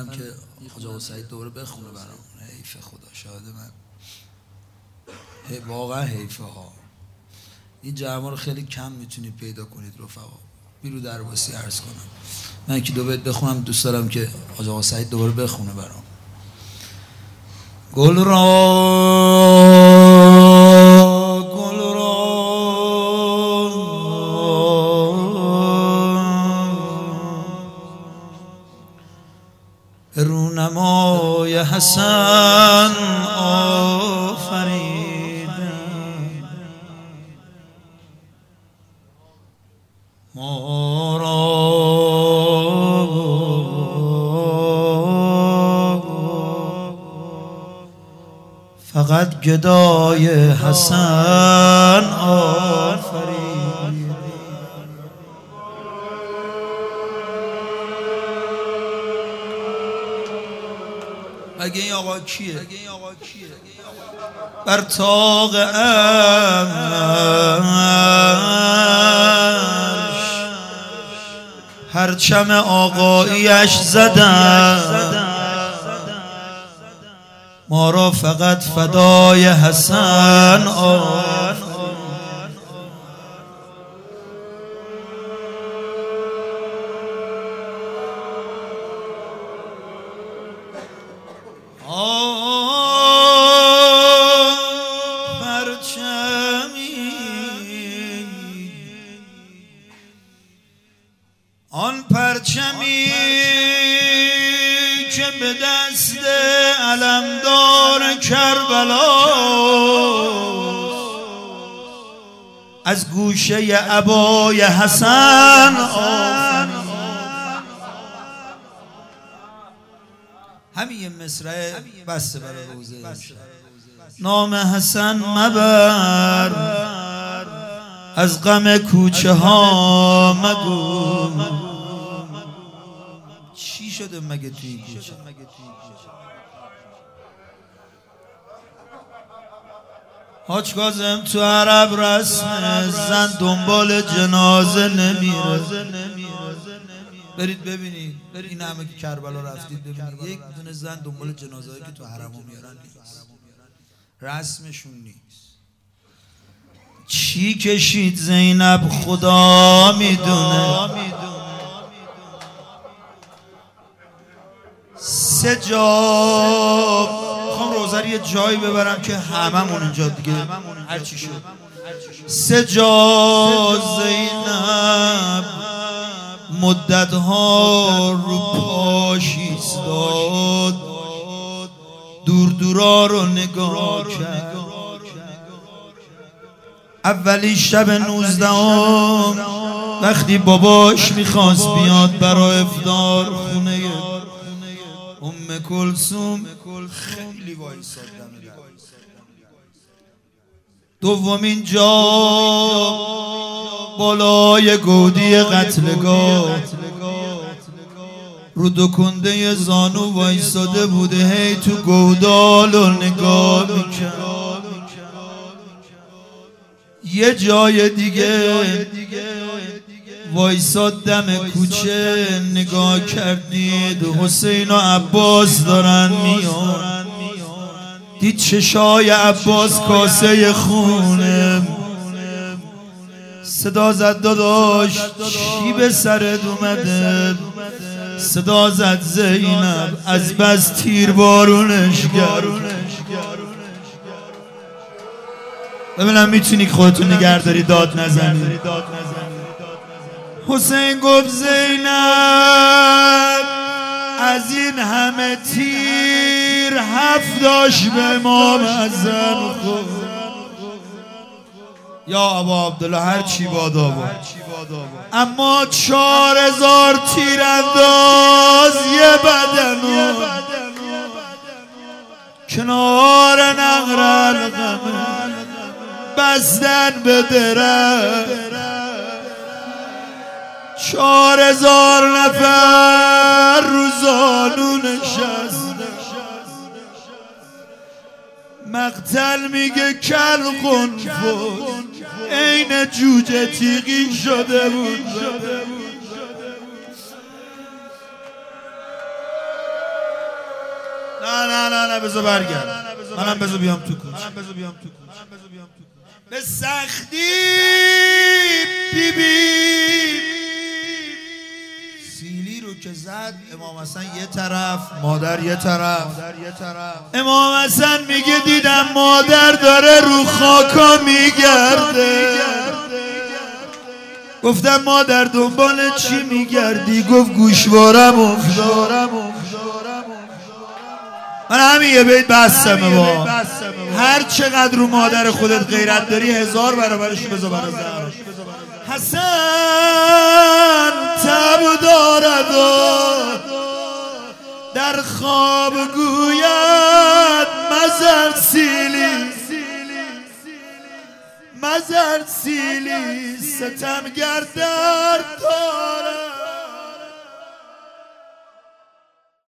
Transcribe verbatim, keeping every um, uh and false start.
میکنم که حاج آقا سعید دوباره بخونه برام. حیف خدا شاهد من، واقعا حیفه ها. این جمع رو خیلی کم میتونید پیدا کنید رفقا. بیرو درباسی عرض کنم من که دو بیت بخونم، دوست دارم که حاج آقا سعید دوباره بخونه برام. گل را گل را رونمای حسن آفریدم، ما را فقط گدای حسن آفرید. اگه این آقا کیه؟ بر طاق عرش هرچم آقاییش زدن، ما را فقط فدای حسن آفرید. آن پرچمی که به دست علمدار کربلا از گوشه عبای حسن آفرید. همین یه مصرع بسته برای روزه نام حسن مبر، از غم کوچه ها مگو. چی شده مگه توی کوچه؟ حاج کاظم تو عرب رسم زن دنبال جنازه نمیره. برید ببینید، این همه که کربلا رفتید ببینید یک دونه زن دنبال جنازه هایی که تو حرمو میارن نیست، رسمشون نیست. چی کشید زینب خدا میدونه، سه جا میخوام روزه یه جایی ببرم که هممون اینجا دیگه هر چی شد. سه جا زینب مدتها رو پاش ایستاد، دور دورا رو نگاه کرد. اولی شب نوزدهم وقتی باباش میخواست بیاد برای افطار خونه ام کلثوم، خیلی وایساد دم در. دومین جا بالای گودی قتلگاه رو دو کنده زانو وایساده بوده، هی تو گودال رو نگاه میکرد. یه جای دیگه وایساد دم کوچه نگاه کردید حسین و عباس دارن میان، دید چشای عباس کاسه خونه. صدا زد داداش چی به سرت اومده؟ صدا زد زینب از بس تیر بارونش کرد. ببینم میتونی خودتون نگهداری داد نزنی. حسین گفت زینب از این همه تیر هفتاش به امام اعظم خود. یا ابا عبدالله هر چی بادا بود، اما چهار هزار تیر انداز یه بدنو کنار نقرل غمه بستن به درم. چهار هزار نفر رو زانو نشست. مقتل میگه کل قنفذ عین جوجه تیغی شده بود. نه نه نه نه بذار برگرد، منم بذار بیام تو کوچه. به سختی بی بی سیلی رو که زد امام حسن یه طرف مادر یه طرف. امام حسن میگه دیدم مادر داره رو خاکا میگرده. گفتم مادر دنبال چی میگردی؟ گفت گوشوارم افتاد. من همین یه بیت بستمه با هر چقدر رو مادر خودت غیرت داری هزار برابرش بذار برا زهرا. حسن تب دارد و در خواب گوید مزر سیلی مزر سیلی ستمگر در دار